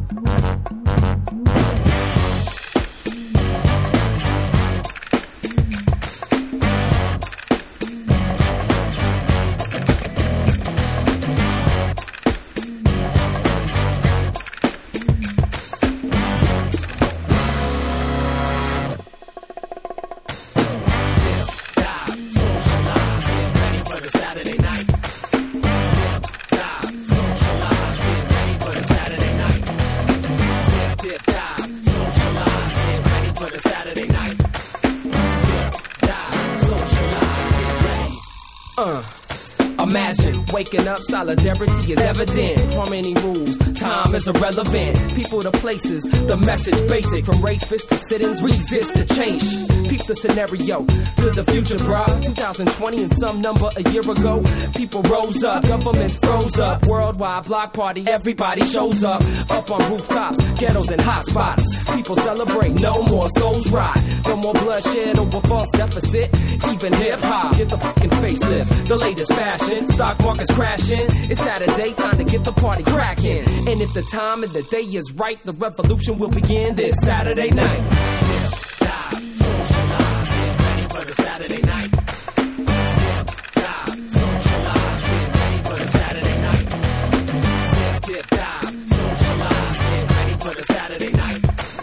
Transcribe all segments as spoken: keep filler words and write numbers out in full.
Uh, imagine waking up, solidarity is evident. Harmony rules, time is irrelevant. People to places, the message basic. From race fists to sit-ins, resist the change. Peep the scenario to the future, bruh. twenty twenty and some number a year ago. People rose up, governments froze up. Worldwide block party, everybody shows up. Up on rooftops, ghettos and hot spots. People celebrate, no more souls rot. No more bloodshed over false deficit. Even hip-hop, get the fucking facelift. The latest fashion, stock market's crashing. It's Saturday, time to get the party cracking. And if the time of the day is right, the revolution will begin this Saturday night. Hip, die, socialize, get ready for the Saturday night. Hip, die, socialize, get ready for the Saturday night. Hip, hip, die, socialize, get ready for the Saturday night.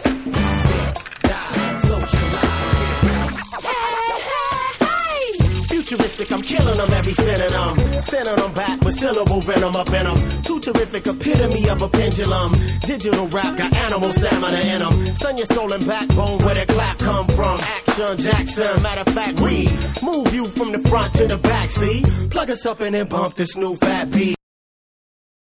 Futuristic, I'm killing them every synonym. Sending them back with syllable venom up in them. Too terrific, epitome of a pendulum. Digital rap got animal stamina in them. Son, your soul and backbone, where the clap come from. Action Jackson, matter of fact, we move you from the front to the back, see? Plug us up and then bump this new fat beat.